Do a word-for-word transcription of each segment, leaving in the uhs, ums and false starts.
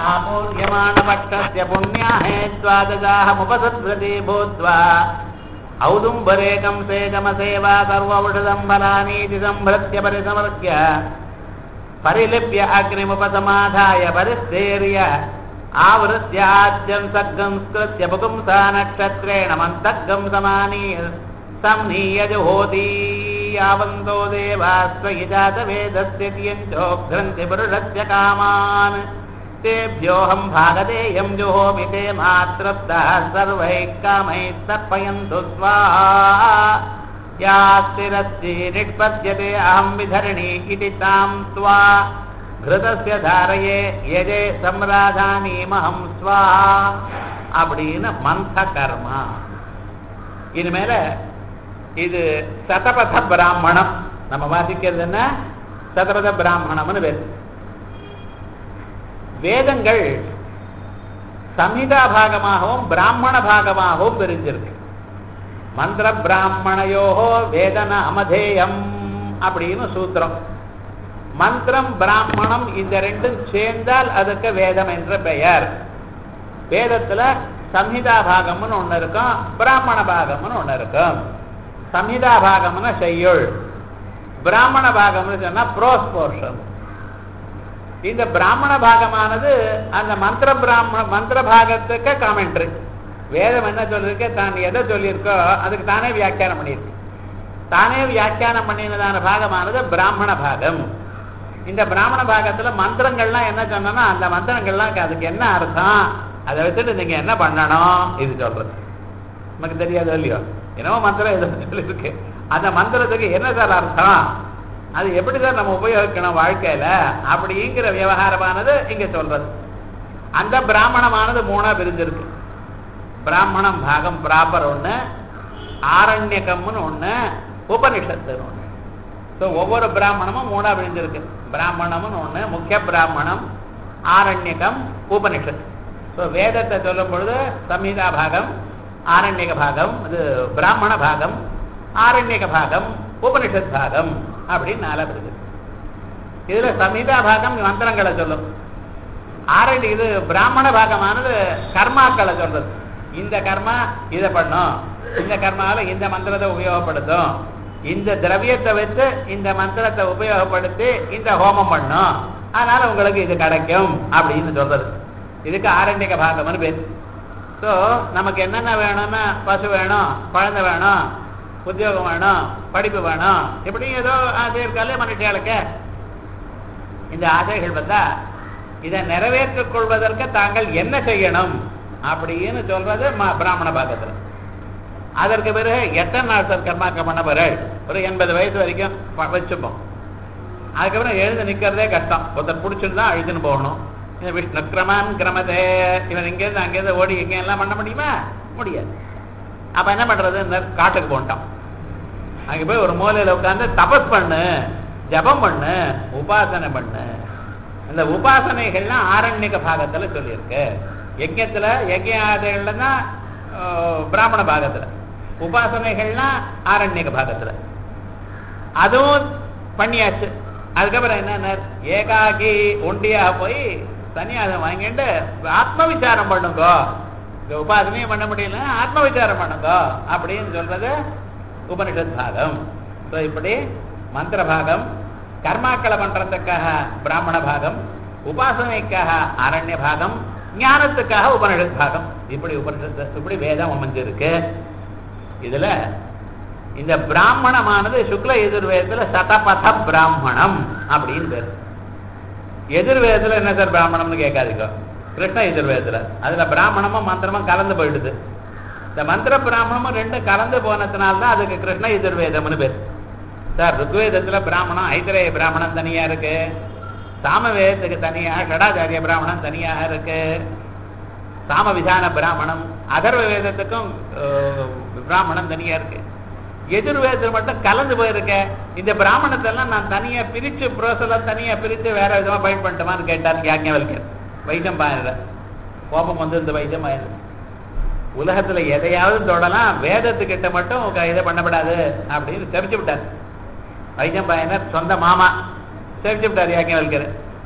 आपूर्यमाणपक्षस्य पुण्याहे द्वादशाहमुपसद्वृते भूत्वा औदुम्बरेकं सेजमसेवा सर्वौषधं फलानीति संभृत्य परिसमर्प्य परिलिप्य अग्निमुपसमाधाय परिस्थेर्य आवृत्य आद्यं सग्गं स्कृत्य पुपुंसा नक्षत्रेण मन्तग्गं समानीय संनीयजुहोति यावन्तो देवास्त्वयि जातवेदस्य तियञ्चोघ्रन्ति पुरुषस्य कामान् तेभ्योऽहं भागधेयं जुहोमि ते मातृप्तः सर्वैः कामैः तर्पयन्तु स्वाहा यास्तिरस्ति निष्पद्यते अहं विधरणि इति तां त्वा घृतस्य धारये यजे सम्राधानीमहं स्वाहा அப்படின்னு மந்த கர்மா. இனிமேல இது சதபத பிராமணம். நம்ம வாசிக்கிறது என்ன? சதபத பிராமணம்னு பேர். வேதங்கள் சம்ஹிதா பாகமாகவும் பிராமண பாகமாகவும் பிரிஞ்சிருக்கு. மந்திர பிராமணையோஹோ வேதன அமதேயம் அப்படின்னு சூத்திரம். மந்திரம் பிராமணம் இந்த ரெண்டும் சேர்ந்தால் அதுக்கு வேதம் என்ற பெயர். வேதத்துல சம்ஹிதா பாகம்னு ஒண்ணு இருக்கும், பிராமண பாகம்னு ஒண்ணு இருக்கும். சம்ஹிதா பாகம்னு செய்யுள், பிராமண பாகம்னு சொன்னா ப்ரோஸ் போர்ஷன். இந்த பிராமண பாகமானது அந்த மந்திர பிராமண மந்திர பாகத்துக்கு காமெண்ட்ரி. வேதம் என்ன சொல்லிருக்க, தான் எதை சொல்லியிருக்கோ அதுக்கு தானே வியாக்கியானம் பண்ணியிருக்கு. தானே வியாக்கியானம் பண்ணினதான பாகமானது பிராமண பாகம். இந்த பிராமண பாகத்துல மந்திரங்கள்லாம் என்ன சொன்னா அந்த மந்திரங்கள்லாம் அதுக்கு என்ன அர்த்தம், அதை வச்சுட்டு நீங்க என்ன பண்ணணும் இது சொல்றது. நமக்கு தெரியாது இல்லையோ, என்னவோ மந்திரம் எது சொல்லியிருக்கு, அந்த மந்திரத்துக்கு என்ன சார் அர்த்தம், அது எப்படி சார் நம்ம உபயோகிக்கணும் வாழ்க்கையில அப்படிங்கிற விவகாரமானது இங்க சொல்றது. அந்த பிராமணமானது மூணா பிரிஞ்சிருக்கு. பிராமணம் பாகம் ப்ராப்பர் ஒண்ணு, ஆரண்யகம்னு ஒண்ணு, உபனிஷத்துன்னு ஒண்ணு. ஸோ ஒவ்வொரு பிராமணமும் மூணா பிரிஞ்சிருக்கு. பிராமணம்னு ஒண்ணு, முக்கிய பிராமணம், ஆரண்யகம், உபனிஷத். ஸோ வேதத்தை சொல்லும் பொழுது சம்ஹிதா பாகம், ஆரண்யக பாகம், இது பிராமண பாகம், ஆரண்யக பாகம், உபனிஷத் பாகம் அப்படின்னு நாலா பிரிஞ்சு. இதுல சம்ஹிதா பாகம் மந்திரங்களை சொல்லும். ஆரண்ய இது பிராமண பாகமானது கர்மாக்களை சொல்றது. இந்த கர்மா இதை பண்ணும், இந்த கர்மாவில இந்த மந்திரத்தை உபயோகப்படுத்தும், இந்த திரவியத்தை வச்சு இந்த மந்திரத்தை உபயோகப்படுத்தி இந்த ஹோமம் பண்ணும், அதனால உங்களுக்கு இது கிடைக்கும் அப்படின்னு சொல்றது. இதுக்கு ஆரண்யக பாகம்னு பேர். ஸோ நமக்கு என்னென்ன வேணும்னா பசு வேணும், குழந்தை வேணும், உத்தியோகம் வேணும், படிப்பு வேணும், இப்படி ஏதோ ஆசை இருக்காலே மனுஷியாளுக்கு. இந்த ஆசைகள் வந்தா இதை நிறைவேற்றிக் கொள்வதற்கு தாங்கள் என்ன செய்யணும் அப்படின்னு சொல்றது பிராமண பாகத்துல. அதற்கு பிறகு எத்தனை நாள் சார் கர்மாக்க பண்ண பிறகு ஒரு எண்பது வயசு வரைக்கும் வச்சுப்போம். அதுக்கப்புறம் எழுந்து நிக்கிறதே கஷ்டம். ஒருத்தர் பிடிச்சிட்டு தான் அழுதுன்னு போகணும். இந்த விஷ்ணு கிரமான் கிரமதே இவன் இங்கேருந்து அங்கேருந்து ஓடி இங்கே எல்லாம் பண்ண முடியுமா? முடியாது. அப்ப என்ன பண்றது, இந்த காட்டுக்கு போன்ட்டான். அங்கே போய் ஒரு மூலையில உட்காந்து தபஸ் பண்ணு, ஜபம் பண்ணு, உபாசனை பண்ணு. இந்த உபாசனைகள்லாம் ஆரண்யக பாகத்துல சொல்லியிருக்கு. யஜ்யத்துல யஜ்ய ஆதைகள்னா பிராமண பாகத்துல, உபாசனைகள்லாம் ஆரண்யக பாகத்துல. அதுவும் பண்ணியாச்சு. அதுக்கப்புறம் என்ன, ஏகாகி ஒண்டியா போய் சன்னியாசம் வாங்கிட்டு ஆத்ம விசாரம் பண்ணுங்க. உபாசனையும் பண்ண முடியல, ஆத்ம விசாரம் பண்ணுங்க அப்படின்னு சொல்றது உபனிஷத் பாகம். இப்படி மந்திர பாகம், கர்மாக்களை பண்றதுக்காக பிராமண பாகம், உபாசனைக்காக ஆரண்ய பாகம், ஞானத்துக்காக உபனிஷத் பாகம். இப்படி உபனிஷத்து இப்படி வேதம் அமைஞ்சிருக்கு. இதுல இந்த பிராமணமானது சுக்ல எதிர்வேதத்துல சதபத பிராமணம் அப்படின்னு பேரு. எதிர்வேதத்துல என்ன சார் பிராமணம்னு கேட்காதீங்க. கிருஷ்ண எதிர்வேதத்துல அதுல பிராமணமும் மந்திரமும் கலந்து போயிடுது. இந்த மந்திர பிராமணமும் ரெண்டும் கலந்து போனதுனால்தான் அதுக்கு கிருஷ்ண எதிர்வேதம்னு பேர். சார் ருக்வேதத்துல பிராமணம் ஐத்திரேய பிராமணம் தனியா இருக்கு, சாமவேதத்துக்கு தனியா ஷடாச்சாரிய பிராமணம் தனியாக இருக்கு, சாம விதான பிராமணம், அதர்வ வேதத்துக்கும் பிராமணம் தனியா இருக்கு. எதிர்வேதத்தில் மட்டும் கலந்து போயிருக்க. இந்த பிராமணத்தெல்லாம் நான் தனியா பிரிச்சு புரோசெல்லாம் தனியா பிரிச்சு வேற விதமா பயன் பண்ணிட்டோமான்னு கேட்டார் யாஜ்ஞவல்கர். வைத்தியம் பாயிர கோபம் வந்து இந்த வைத்தியம் பாயிர உலகத்துல எதையாவது தொடலாம், வேதத்துக்கிட்ட மட்டும் இதை பண்ணப்படாது அப்படின்னு தெரிச்சு விட்டார் வைத்தியம் பாயனர். சொந்த மாமா தெரிச்சு விட்டார் யாஜ்ஞவல்கர்.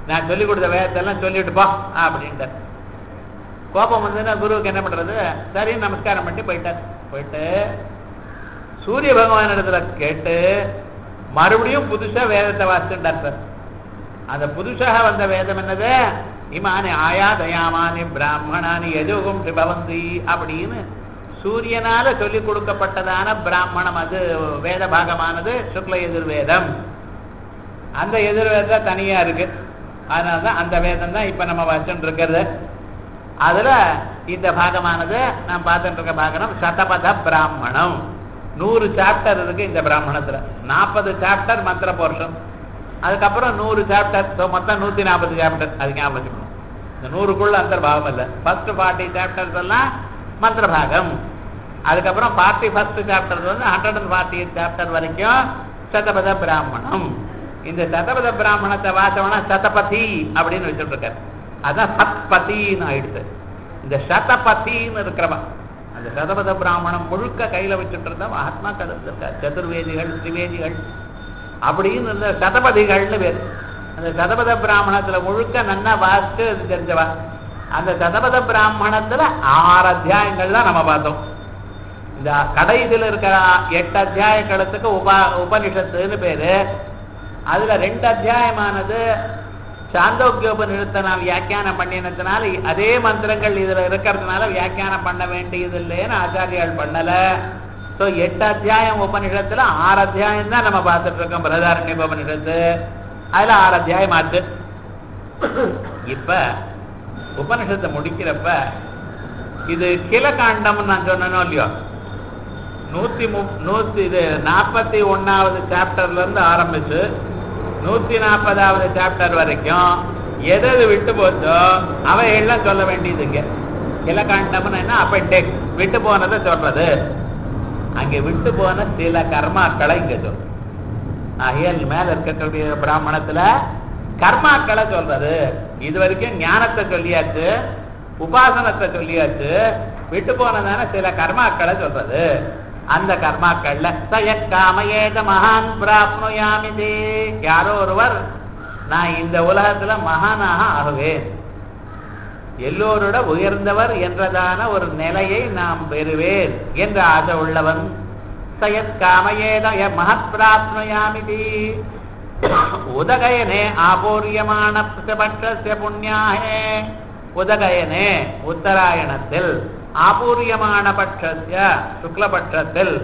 நான் சொல்லிக் கொடுத்த வேதத்தெல்லாம் சொல்லிட்டு போ அப்படின்ட்டு. கோபம் வந்துன்னா குருவுக்கு என்ன பண்றது? சரி நமஸ்காரம் பண்ணி போயிட்டார். போயிட்டு சூரிய பகவான் இடத்துல கேட்டு மறுபடியும் புதுசா வேதத்தை வாசிச்சுட்டார் சார். அந்த புதுசாக வந்த வேதம் என்னது? இமானி ஆயா தயாமானி பிராமணானி எதுவும் பவந்தி அப்படின்னு சூரியனால சொல்லிக் கொடுக்கப்பட்டதான பிராமணம். அது வேத பாகமானது சுக்ல எதிர்வேதம். அந்த எதிர்வேதம் தனியா இருக்கு. அதனாலதான் அந்த வேதம் தான் இப்ப நம்ம வச்சுட்டு இருக்கிறது. அதுல இந்த பாகமானது நாம் பார்த்துட்டு இருக்க பாகனம் சதபத பிராமணம். நூறு சாப்டர் இருக்கு இந்த பிராமணத்துல. நாற்பது சாப்டர் மந்திர போர்ஷன், அதுக்கப்புறம் நூறு சாப்டர், மொத்தம் நூத்தி நாற்பது சாப்டர். அது ஞாபகம். இந்த நூறுக்குள்ள அந்தர்பாவம் இல்லை. ஃபர்ஸ்ட் ஃபார்ட்டி சாப்டர்ஸ் எல்லாம் மந்திர பாகம். அதுக்கப்புறம் ஃபார்ட்டி ஃபர்ஸ்ட் சாப்டர் வந்து hundred and forty eight chapter வரைக்கும் சதபத பிராமணம். இந்த சதபத பிராமணத்தை வாசவனா சதபதி அப்படின்னு வச்சுட்டு இருக்காரு. அதான் சத்பதின்னு ஆயிடுது. இந்த சதபதின்னு இருக்கிறவா அந்த சதபத பிராமணம் முழுக்க கையில வச்சுட்டு இருந்தா மகாத்மாக்கள் இருந்திருக்காரு. சதுர்வேதிகள், திரிவேதிகள் அப்படின்னு இருந்த சதபதிகள்னு பேர். அந்த சதபத பிராமணத்துல முழுக்க நன்னா வாசிச்சு தெரிஞ்சவா. அந்த சதபத பிராமணத்துல ஆறு அத்தியாயங்கள் தான் நம்ம பார்த்தோம். இந்த கடைசியில் இருக்கிற எட்டு அத்தியாயங்களுக்கு உபா உபனிஷத்துன்னு பேரு. அதுல ரெண்டு அத்தியாயமானது சாந்தோக்கியோபனிஷத்தை நான் வியாக்கியானம் பண்ணினதுனால அதே மந்திரங்கள் இதுல இருக்கிறதுனால வியாக்கியானம் பண்ண வேண்டியது இல்லைன்னு ஆச்சாரியால் பண்ணல. ஸோ எட்டு அத்தியாயம் உபனிஷத்துல ஆறு அத்தியாயம் தான் நம்ம பார்த்துட்டு இருக்கோம். பிரதாரண்ய உபனிஷத்து அதுல ஆறு அத்தியாயம் ஆச்சு. இப்ப உபனிஷத்தை முடிக்கிறப்ப இது கிலகாண்டம் நான் சொன்னோ இல்லையோ, நூத்தி மு நூத்தி இது நாற்பத்தி ஒன்னாவது சாப்டர்ல இருந்து ஆரம்பிச்சு நூத்தி நாற்பதாவது சாப்டர் வரைக்கும் எது எது விட்டு போச்சோ அவையெல்லாம் சொல்ல வேண்டியதுங்க. கிலகாண்டம்னு என்ன? அப்பெண்டெக்ஸ். விட்டு போனதை சொல்றது. அங்கே விட்டு போன சில கர்மாக்களை இங்க சொல்றது. அயல் மேல இருக்கக்கூடிய பிராமணத்துல கர்மாக்களை சொல்றது. இது வரைக்கும் ஞானத்தை சொல்லியாச்சு, உபாசனத்தை சொல்லியாச்சு, விட்டு போனதான சில கர்மாக்களை சொல்றது. அந்த கர்மாக்கள்ல சயக்காமயேத மகான் பிராப்னுயாமிதே, யாரோ ஒருவர் நான் இந்த உலகத்துல மகானாக ஆகுவேன், எல்லோரோட உயர்ந்தவர் என்றதான ஒரு நிலையை நாம் பெறுவேன் என்ற ஆசை உள்ளவன் சயத்காமயேத மகத் பிராப்னுயாமிதி உதகயனே ஆபூரியமான பட்சஸ்ய புண்ணியாஹே. உதகயனே உத்தராயணத்தில், ஆபூரியமான பட்சஸ்ய சுக்லபட்சத்தில்,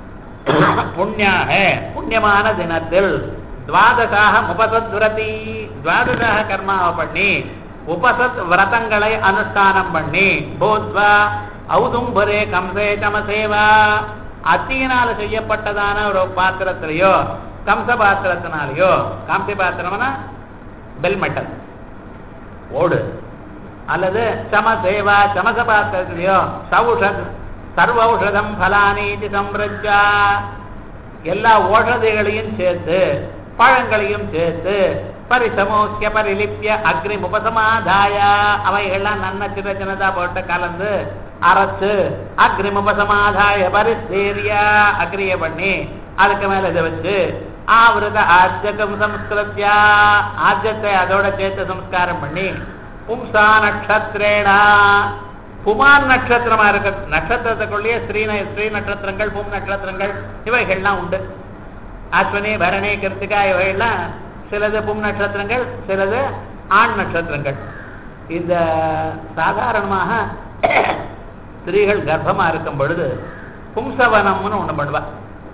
புண்ணியாஹே புண்ணியமான தினத்தில், துவாதசாக உபசத்விரதி துவாதசாக கர்மாவை பண்ணி உபசத் விரதங்களை அனுஷ்டானம் பண்ணி போத்வா ஔதும்பரே கம்சே சமசேவா அத்தியினால செய்யப்பட்டதான ஒரு பாத்திரத்திலேயோ கம்ச பாத்திரத்தினாலேயோ, காம்சி பாத்திரம்னா பெல் மெட்டல் ஓடு, அல்லது சமசேவா சமச பாத்திரத்திலேயோ சௌஷத் சர்வௌஷதம் பலானீதி சம்ரஜா எல்லா ஓஷதிகளையும் சேர்த்து பழங்களையும் சேர்த்து பரிசமோக்கிய பரிலிப்பிய அக்னி உபசமாதாய அவைகள்லாம் நன்ன சின்ன சின்னதா போட்டு கலந்து அரைச்சு அக்னி உபசமாதாய பரிசேரியா அக்னிய பண்ணி அதுக்கு மேல இதை வச்சு ஆவிரத ஆஜ்யகம் சம்ஸ்கிருத்தியா ஆஜ்யத்தை அதோட சேர்த்து சம்ஸ்காரம் பண்ணி பும்சா நட்சத்திரேடா புமான் நட்சத்திரமா இருக்க நட்சத்திரத்துக்குள்ளேயே ஸ்ரீ ஸ்ரீ நட்சத்திரங்கள் பும் நட்சத்திரங்கள் இவைகள்லாம் உண்டு. அஸ்வினி பரணி கிருத்திகா இவைகள்லாம் சிலது பும் நட்சத்திரங்கள், சிலது ஆண் நட்சத்திரங்கள். இந்த சாதாரணமாக ஸ்திரீகள் கர்ப்பமா இருக்கும் பொழுது பும்சவனம்னு ஒண்ணு பண்ணுவா.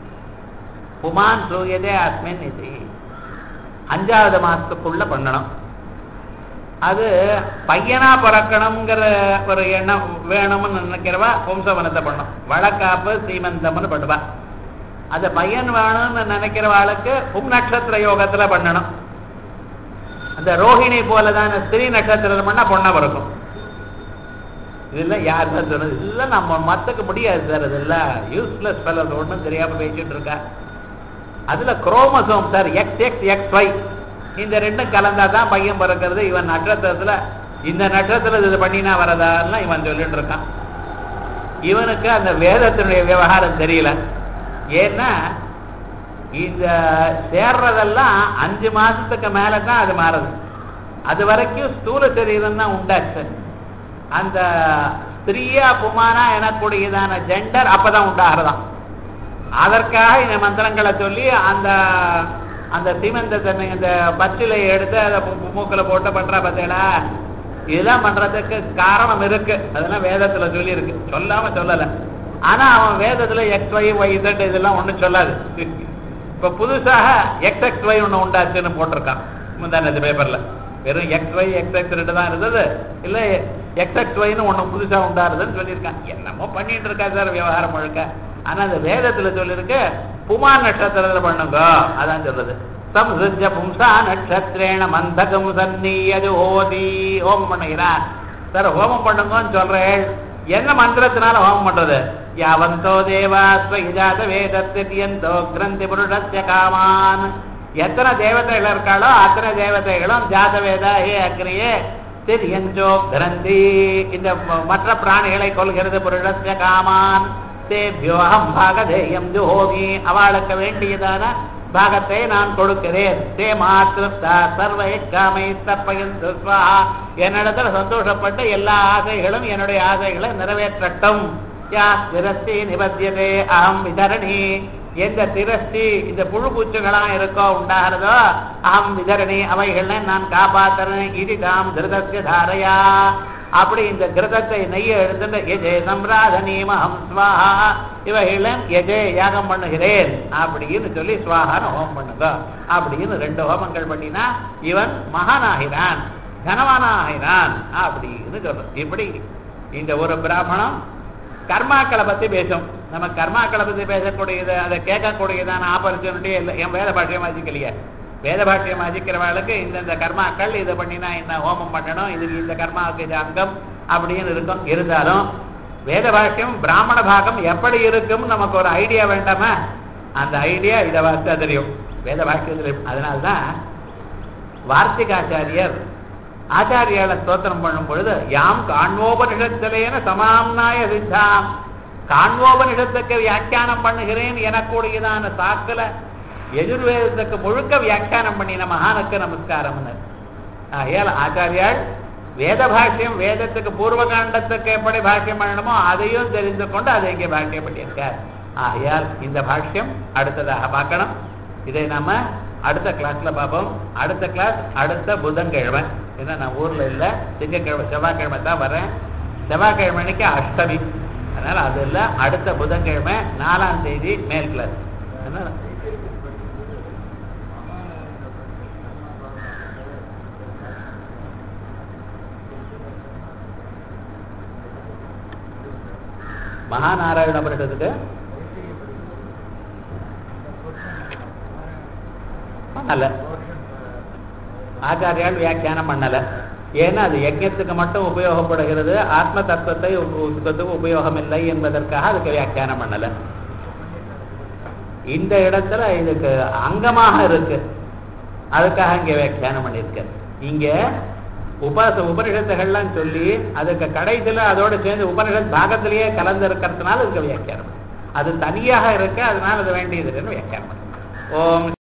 புமான் சூயதே அஸ்மின் இது அஞ்சாவது மாசத்துக்குள்ள பண்ணணும். அது பையனா பிறக்கணுங்கிற ஒரு எண்ணம் வேணும்னு நினைக்கிறவா பும்சவனத்தை பண்ணும். வழக்காப்பு சீமந்தம்னு பண்ணுவா. அந்த பையன் வேணும்னு நினைக்கிறவாளுக்கு பும் நட்சத்திர யோகத்துல பண்ணணும். அந்த ரோஹிணி போலதான் ஸ்திரீ நட்சத்திரம் பண்ணா பொண்ணா பிறக்கும். இதெல்லாம் யார் தான் சொன்னது? இதெல்லாம் நம்ம மத்துக்க முடியாது சார். இதெல்லாம் யூஸ்லெஸ் ஃபெல்லோஸ் ஒன்றும் தெரியாம பேசிட்டு இருக்கா. அதுல chromosome sir X X X Y இந்த ரெண்டும் கலந்தா தான் பையன் பிறக்கிறது. இவன் நட்சத்திரத்துல இந்த நட்சத்திரத்துல இது பண்ணினா வரதான்னு இவன் சொல்லிட்டு இருக்கான். இவனுக்கு அந்த வேதத்தினுடைய விவகாரம் தெரியல. ஏன்னா இந்த சேர்றதெல்லாம் அஞ்சு மாசத்துக்கு மேலதான் அது மாறுது. அது வரைக்கும் ஸ்தூல சரீரம் தான் உண்டாச்சு. அந்த ஸ்திரீயா புமானா எனக்கூடியதான ஜெண்டர் அப்பதான் உண்டாகிறதாம். அதற்காக இந்த மந்திரங்களை சொல்லி அந்த அந்த சீமந்தத்தை இந்த பச்சிலை எடுத்து அதை மூக்கில போட்டு பண்ற பார்த்தீங்களா, இதெல்லாம் பண்றதுக்கு காரணம் இருக்கு. அதெல்லாம் வேதத்துல சொல்லி இருக்கு, சொல்லாம சொல்லல. ஆனா அவன் வேதத்துல எக்ஸ் ஒய் ஒய் இசட் இதெல்லாம் ஒண்ணும் சொல்லாது. இப்ப புதுசாக எக்ஸ் எக்ஸ் ஒய் ஒண்ணு உண்டாச்சுன்னு போட்டிருக்கான் முந்தானது பேப்பர்ல. வெறும் எக்ஸ் ஒய் எக்ஸ் எக்ஸ் ரெண்டு தான் இருந்தது, இல்ல எக்ஸ் எக்ஸ் ஒய்னு ஒண்ணு புதுசா உண்டாருதுன்னு சொல்லியிருக்கான். என்னமோ பண்ணிட்டு இருக்கா சார் விவகாரம் முழுக்க. ஆனா அந்த வேதத்துல சொல்லிருக்கு புமா நட்சத்திரத்துல பண்ணுங்க, அதான் சொல்றது. சம்சஜ பும்சா நட்சத்திரேண மந்தகம் சன்னியது ஓதி. ஹோமம் பண்ணுகிறான் சார், ஹோமம் பண்ணுங்கன்னு சொல்றேன். என்ன மந்திரத்தினால ஹோமம் பண்றது? யாவந்தோ தேவாஸ்வஜாத வேதத்தியந்தோ கிரந்தி புருஷஸ்ய காமான். எத்தனை தேவதைகள் இருக்காளோ அத்தனை தேவதைகளும் ஜாத வேத ஹே அக்ரியே திரியஞ்சோ கிரந்தி, இந்த மற்ற பிராணிகளை கொள்கிறது. புருஷஸ்ய காமான் தேபியோகம் பாகதேயம் ஜோகி, அவளுக்கு வேண்டியதான பாகத்தை நான் கொடுக்கிறேன். தே மாத்திருப்தா சர்வை காமை தற்பயந்து ஸ்வாஹா, என்னிடத்துல சந்தோஷப்பட்டு எல்லா ஆசைகளும் என்னுடைய ஆசைகளை நிறைவேற்றட்டும். யா திரஸ்தி நிபத்தியதே அகம் விதரணி, எந்த திரஸ்தி இந்த புழு பூச்சுகளா இருக்கோ உண்டாகிறதோ அகம் விதரணி, அவைகளை நான் காப்பாத்துறேன். இது தாம் திருதஸ்ய தாரையா, அப்படி இந்த கிருதத்தை நெய்ய எழுதுன்ற எஜே சம்ராதனீமஹம் ஸ்வாஹா, இவைகளும் எஜே யாகம் பண்ணுகிறேன் அப்படின்னு சொல்லி ஸ்வாஹான்னு ஹோமம் பண்ணுங்க அப்படின்னு ரெண்டு ஹோமங்கள் பண்ணினா இவன் மகானாகிறான், கனவானாகிறான் அப்படின்னு சொல்றோம். இப்படி இந்த ஒரு பிராமணம் கர்மாக்களை பத்தி பேசும். நம்ம கர்மாக்களை பத்தி பேசக்கூடியது, அதை கேட்கக்கூடியதான ஆப்பர்ச்சுனிட்டி என் வேத பாஷ்யம் வாசிக்கலையே. வேத பாஷ்யம் வாசிக்கிறவர்களுக்கு இந்தந்த கர்மாக்கள் இதை பண்ணினா என்ன ஹோமம் பண்ணணும், இது இந்த கர்மாவுக்கு இது அங்கம் அப்படின்னு இருக்கும். இருந்தாலும் வேத பாஷ்யம் பிராமண பாகம் எப்படி இருக்கும் நமக்கு ஒரு ஐடியா வேண்டாமா? அந்த ஐடியா இதை வாசித்தா தெரியும் வேத பாஷ்யத்தில். அதனால்தான் வார்த்திகாச்சாரியர் ஆச்சாரியால ஸ்தோத்திரம் பண்ணும் பொழுது யாம் காண்வோபனிஷத்திலேன சமாம்னாய சித்தாம், காண்வோபனிஷத்துக்கு வியாக்கியானம் பண்ணுகிறேன் எனக்கூடியதான சாக்கல எதிர்வேதத்துக்கு முழுக்க வியாக்கியானம் பண்ணின மகானுக்கு நமஸ்காரம். ஆகையால் ஆச்சாரியால் வேத பாஷ்யம் வேதத்துக்கு பூர்வ காண்டத்துக்கு எப்படி பாஷ்யம் பண்ணணுமோ அதையும் தெரிந்து கொண்டு அதை இங்கே பாஷ்யம் பண்ணியிருக்கார். ஆகையால் இந்த பாஷ்யம் அடுத்ததாக பார்க்கணும். இதை நாம அடுத்த கிளாஸ்ல பார்ப்போம். அடுத்த கிளாஸ் அடுத்த புதன்கிழமை. ஏன்னா நான் ஊர்ல இல்லை, திங்கக்கிழமை செவ்வாய்க்கிழமை தான் வரேன். செவ்வாய்க்கிழமை அன்னைக்கு அஷ்டமி, அதனால அது இல்லை. அடுத்த புதன்கிழமை நாலாம் தேதி மேல் கிளாஸ். அதனால மகாநாராயண பரிஷத்துக்கு பண்ணல, ஆச்சாரியால் வியாக்கியானம் பண்ணல. ஏன்னா அது யஜ்ஞத்துக்கு மட்டும் உபயோகப்படுகிறது, ஆத்ம தத்துவத்தை உபயோகம் இல்லை என்பதற்காக அதுக்கு வியாக்கியானம் பண்ணல. இந்த இடத்துல இதுக்கு அங்கமாக இருக்கு, அதுக்காக இங்க வியாக்கியானம் பண்ணிருக்க. இங்க உபாச உபனிஷத்துகள்லாம் சொல்லி அதுக்கு கடைசியில அதோட சேர்ந்து உபனிஷத் பாகத்திலேயே கலந்து இருக்கிறதுனால அதுக்கு வியாக்கியானம். அது தனியாக இருக்க, அதனால அது வேண்டியது வியாக்கியானம். ஓம்